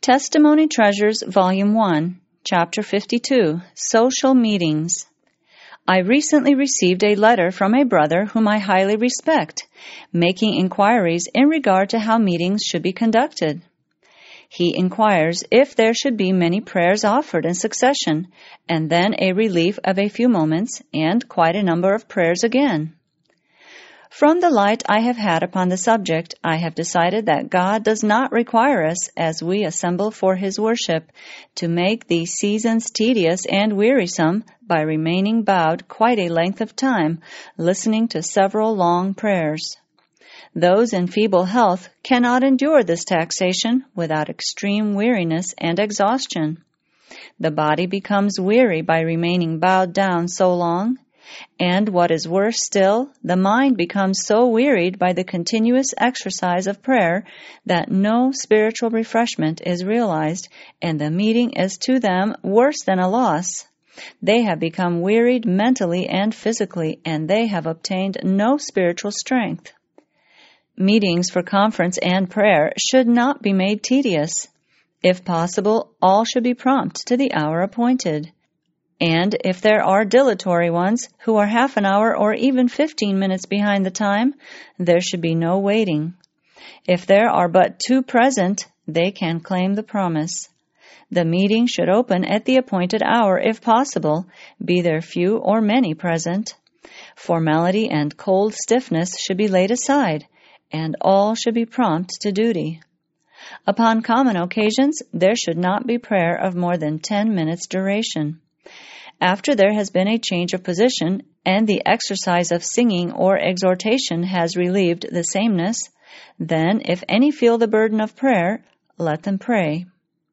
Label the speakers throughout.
Speaker 1: Testimony Treasures, Volume 1, Chapter 52, Social Meetings. I recently received a letter from a brother whom I highly respect, making inquiries in regard to how meetings should be conducted. He inquires if there should be many prayers offered in succession, and then a relief of a few moments, and quite a number of prayers again. From the light I have had upon the subject, I have decided that God does not require us, as we assemble for His worship, to make these seasons tedious and wearisome by remaining bowed quite a length of time, listening to several long prayers. Those in feeble health cannot endure this taxation without extreme weariness and exhaustion. The body becomes weary by remaining bowed down so long, and what is worse still, the mind becomes so wearied by the continuous exercise of prayer that no spiritual refreshment is realized, and the meeting is to them worse than a loss. They have become wearied mentally and physically, and they have obtained no spiritual strength. Meetings for conference and prayer should not be made tedious. If possible, all should be prompt to the hour appointed. And if there are dilatory ones who are half an hour or even 15 minutes behind the time, there should be no waiting. If there are but two present, they can claim the promise. The meeting should open at the appointed hour if possible, be there few or many present. Formality and cold stiffness should be laid aside, and all should be prompt to duty. Upon common occasions, there should not be prayer of more than 10 minutes' duration. After there has been a change of position, and the exercise of singing or exhortation has relieved the sameness, then, if any feel the burden of prayer, let them pray.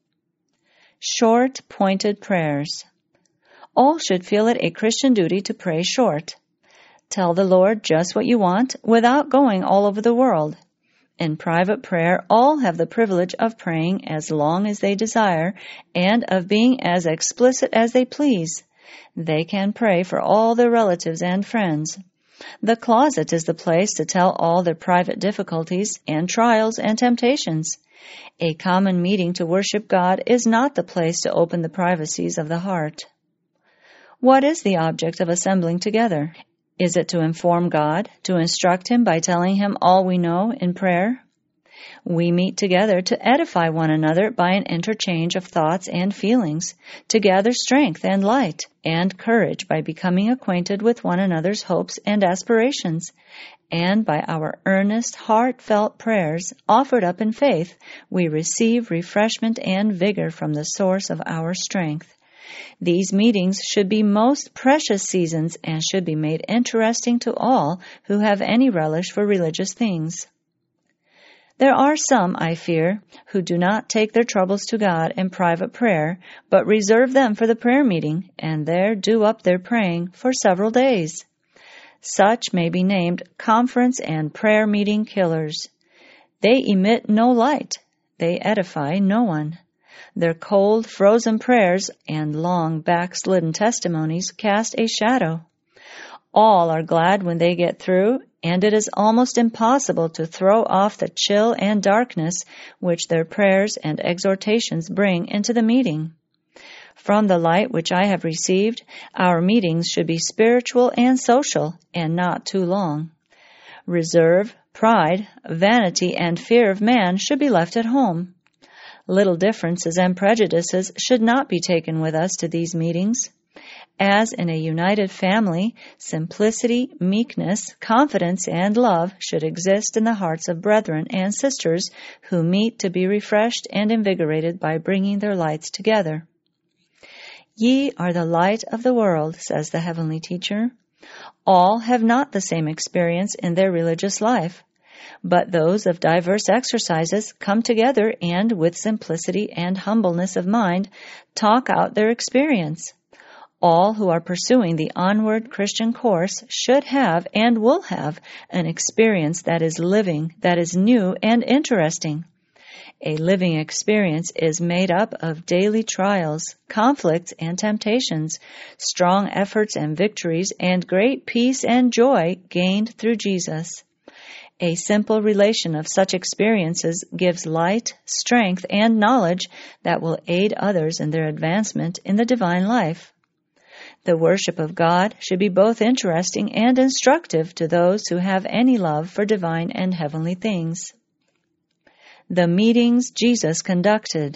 Speaker 1: Short, pointed prayers. All should feel it a Christian duty to pray short. Tell the Lord just what you want without going all over the world. In private prayer, all have the privilege of praying as long as they desire and of being as explicit as they please. They can pray for all their relatives and friends. The closet is the place to tell all their private difficulties and trials and temptations. A common meeting to worship God is not the place to open the privacies of the heart. What is the object of assembling together? Is it to inform God, to instruct Him by telling Him all we know in prayer? We meet together to edify one another by an interchange of thoughts and feelings, to gather strength and light and courage by becoming acquainted with one another's hopes and aspirations, and by our earnest, heartfelt prayers offered up in faith, we receive refreshment and vigor from the source of our strength. These meetings should be most precious seasons and should be made interesting to all who have any relish for religious things. There are some, I fear, who do not take their troubles to God in private prayer, but reserve them for the prayer meeting, and there do up their praying for several days. Such may be named conference and prayer meeting killers. They emit no light. They edify no one. Their cold, frozen prayers and long, backslidden testimonies cast a shadow. All are glad when they get through, and it is almost impossible to throw off the chill and darkness which their prayers and exhortations bring into the meeting. From the light which I have received, our meetings should be spiritual and social, and not too long. Reserve, pride, vanity, and fear of man should be left at home. Little differences and prejudices should not be taken with us to these meetings. As in a united family, simplicity, meekness, confidence, and love should exist in the hearts of brethren and sisters who meet to be refreshed and invigorated by bringing their lights together. Ye are the light of the world, says the heavenly teacher. All have not the same experience in their religious life, but those of diverse exercises come together and, with simplicity and humbleness of mind, talk out their experience. All who are pursuing the onward Christian course should have and will have an experience that is living, that is new and interesting. A living experience is made up of daily trials, conflicts and temptations, strong efforts and victories, and great peace and joy gained through Jesus. A simple relation of such experiences gives light, strength, and knowledge that will aid others in their advancement in the divine life. The worship of God should be both interesting and instructive to those who have any love for divine and heavenly things. The meetings Jesus conducted.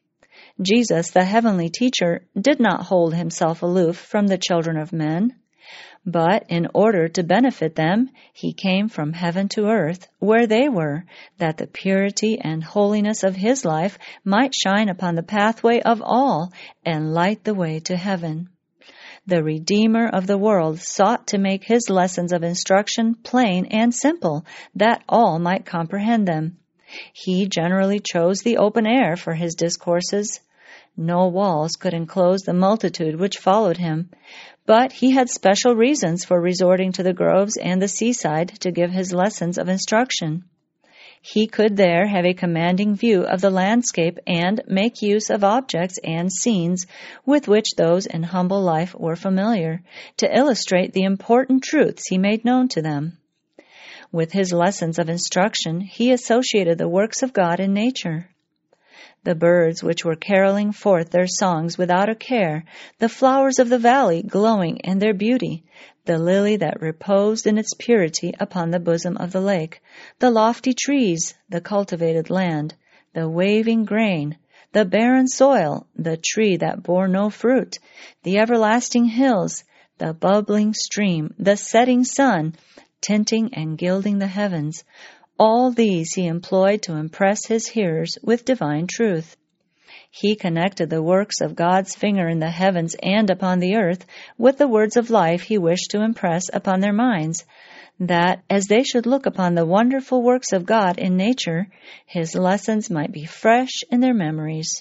Speaker 1: Jesus, the heavenly teacher, did not hold himself aloof from the children of men, but in order to benefit them, he came from heaven to earth, where they were, that the purity and holiness of his life might shine upon the pathway of all and light the way to heaven. The Redeemer of the world sought to make his lessons of instruction plain and simple, that all might comprehend them. He generally chose the open air for his discourses. No walls could enclose the multitude which followed him, but he had special reasons for resorting to the groves and the seaside to give his lessons of instruction. He could there have a commanding view of the landscape and make use of objects and scenes with which those in humble life were familiar, to illustrate the important truths he made known to them. With his lessons of instruction, he associated the works of God in nature. The birds which were caroling forth their songs without a care, the flowers of the valley glowing in their beauty, the lily that reposed in its purity upon the bosom of the lake, the lofty trees, the cultivated land, the waving grain, the barren soil, the tree that bore no fruit, the everlasting hills, the bubbling stream, the setting sun, tinting and gilding the heavens, all these he employed to impress his hearers with divine truth. He connected the works of God's finger in the heavens and upon the earth with the words of life he wished to impress upon their minds, that, as they should look upon the wonderful works of God in nature, his lessons might be fresh in their memories.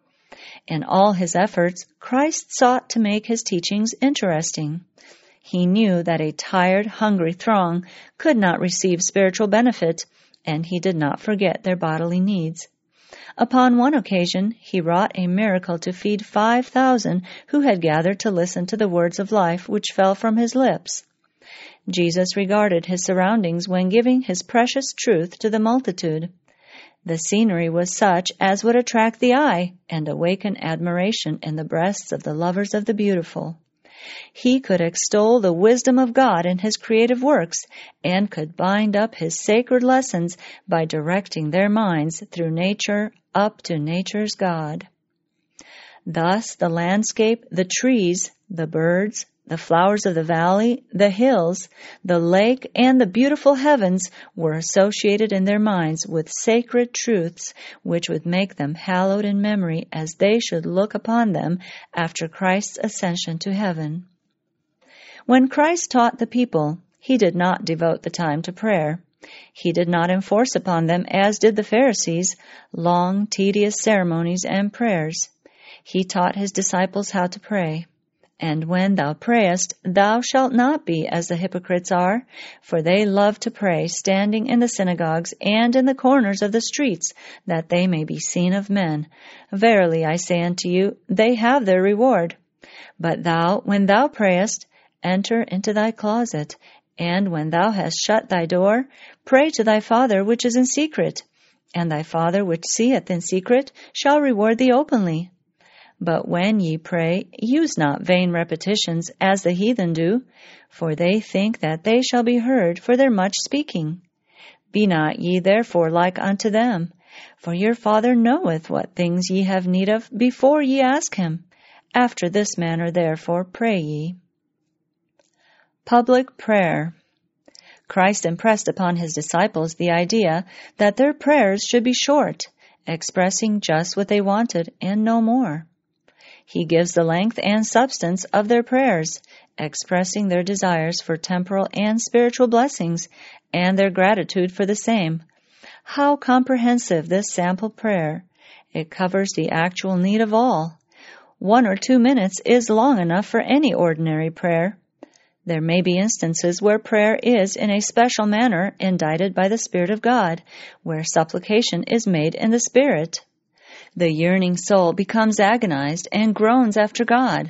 Speaker 1: In all his efforts, Christ sought to make his teachings interesting. He knew that a tired, hungry throng could not receive spiritual benefit, and he did not forget their bodily needs. Upon one occasion, he wrought a miracle to feed 5,000 who had gathered to listen to the words of life which fell from his lips. Jesus regarded his surroundings when giving his precious truth to the multitude. The scenery was such as would attract the eye and awaken admiration in the breasts of the lovers of the beautiful. He could extol the wisdom of God in his creative works, and could bind up his sacred lessons by directing their minds through nature up to nature's God. Thus the landscape, the trees, the birds, the flowers of the valley, the hills, the lake, and the beautiful heavens were associated in their minds with sacred truths which would make them hallowed in memory as they should look upon them after Christ's ascension to heaven. When Christ taught the people, he did not devote the time to prayer. He did not enforce upon them, as did the Pharisees, long, tedious ceremonies and prayers. He taught his disciples how to pray. And when thou prayest, thou shalt not be as the hypocrites are, for they love to pray standing in the synagogues and in the corners of the streets, that they may be seen of men. Verily I say unto you, they have their reward. But thou, when thou prayest, enter into thy closet, and when thou hast shut thy door, pray to thy Father which is in secret, and thy Father which seeth in secret shall reward thee openly. But when ye pray, use not vain repetitions, as the heathen do, for they think that they shall be heard for their much speaking. Be not ye therefore like unto them, for your Father knoweth what things ye have need of before ye ask him. After this manner therefore pray ye. Public prayer. Christ impressed upon his disciples the idea that their prayers should be short, expressing just what they wanted and no more. He gives the length and substance of their prayers, expressing their desires for temporal and spiritual blessings and their gratitude for the same. How comprehensive this sample prayer! It covers the actual need of all. 1 or 2 minutes is long enough for any ordinary prayer. There may be instances where prayer is in a special manner indited by the Spirit of God, where supplication is made in the Spirit. The yearning soul becomes agonized and groans after God.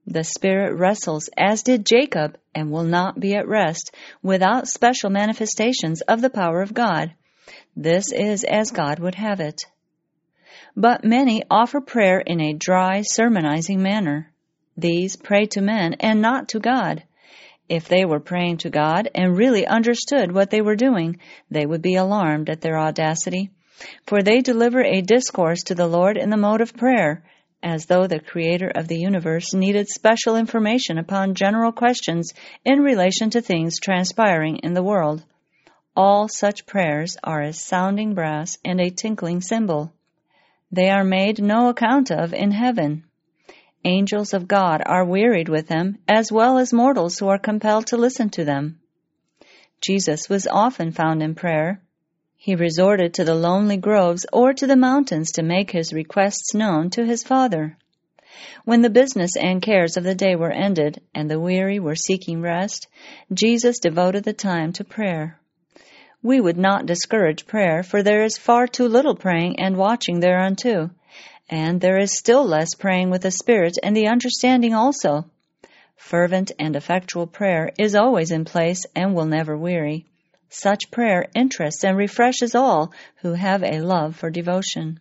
Speaker 1: The Spirit wrestles, as did Jacob, and will not be at rest without special manifestations of the power of God. This is as God would have it. But many offer prayer in a dry, sermonizing manner. These pray to men and not to God. If they were praying to God and really understood what they were doing, they would be alarmed at their audacity, for they deliver a discourse to the Lord in the mode of prayer, as though the Creator of the universe needed special information upon general questions in relation to things transpiring in the world. All such prayers are as sounding brass and a tinkling cymbal. They are made no account of in heaven. Angels of God are wearied with them, as well as mortals who are compelled to listen to them. Jesus was often found in prayer. He resorted to the lonely groves or to the mountains to make his requests known to his Father. When the business and cares of the day were ended, and the weary were seeking rest, Jesus devoted the time to prayer. We would not discourage prayer, for there is far too little praying and watching thereunto, and there is still less praying with the Spirit and the understanding also. Fervent and effectual prayer is always in place and will never weary. Such prayer interests and refreshes all who have a love for devotion.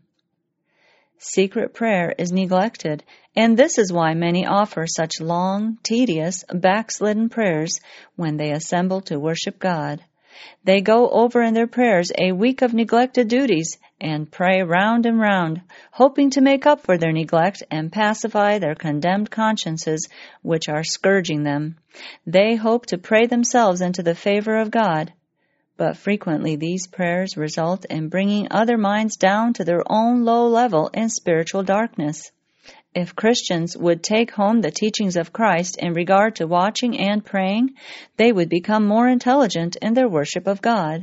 Speaker 1: Secret prayer is neglected, and this is why many offer such long, tedious, backslidden prayers when they assemble to worship God. They go over in their prayers a week of neglected duties and pray round and round, hoping to make up for their neglect and pacify their condemned consciences which are scourging them. They hope to pray themselves into the favor of God, but frequently these prayers result in bringing other minds down to their own low level in spiritual darkness. If Christians would take home the teachings of Christ in regard to watching and praying, they would become more intelligent in their worship of God.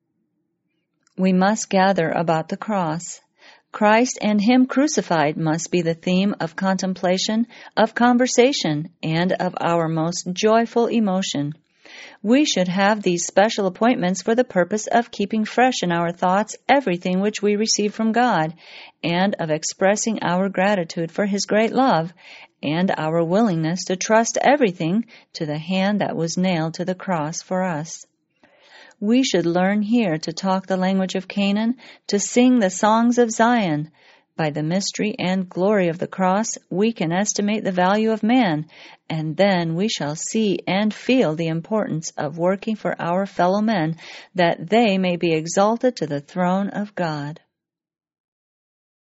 Speaker 1: We must gather about the cross. Christ and Him crucified must be the theme of contemplation, of conversation, and of our most joyful emotion. We should have these special appointments for the purpose of keeping fresh in our thoughts everything which we receive from God, and of expressing our gratitude for His great love, and our willingness to trust everything to the hand that was nailed to the cross for us. We should learn here to talk the language of Canaan, to sing the songs of Zion. By the mystery and glory of the cross, we can estimate the value of man, and then we shall see and feel the importance of working for our fellow men, that they may be exalted to the throne of God.